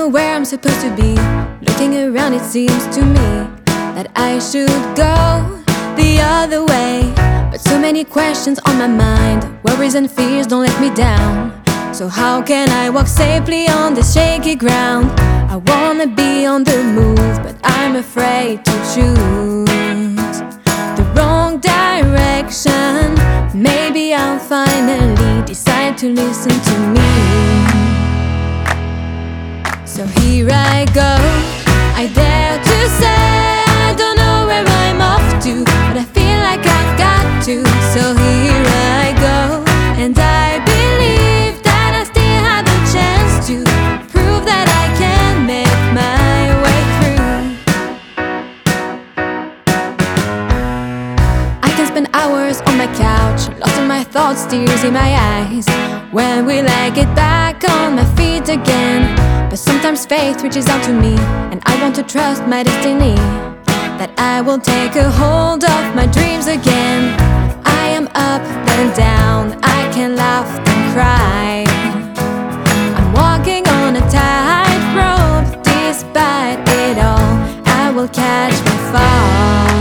know where I'm supposed to be. Looking around, it seems to me that I should go the other way. But so many questions on my mind, worries and fears don't let me down. So how can I walk safely on this shaky ground? I wanna be on the move, but I'm afraid to choose the wrong direction. Maybe I'll finally decide to listen to me. So here I go, I dare to say I don't know where I'm off to, but I feel like I've got to. So here I go, and I believe that I still have a chance to prove that I can make my way through. I can spend hours on my couch, lost in my thoughts, tears in my eyes. When will I get back on my feet again? But sometimes faith reaches out to me, and I want to trust my destiny, that I will take a hold of my dreams again. I am up, then down, I can laugh and cry. I'm walking on a tightrope, despite it all, I will catch my fall.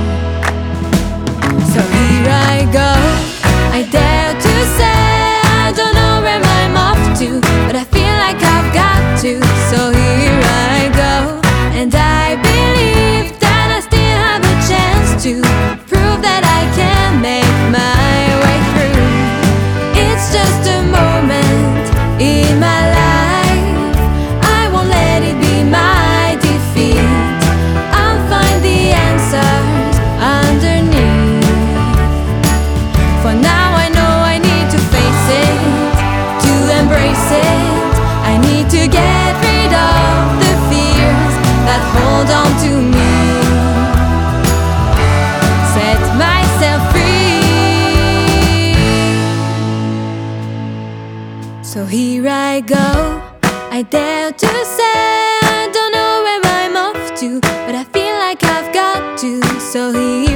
So here I go, I dare to say I don't know where I'm off to, but I feel like I've got to. So here I go, and I believe that I still have a chance to prove that I can make my way through. It's just a moment in my life, I won't let it be my defeat. I'll find the answers underneath. For now I know I need to face it, to embrace it. I need to get rid of the fears that hold on to me, set myself free. So here I go, I dare to say I don't know where I'm off to, but I feel like I've got to. So here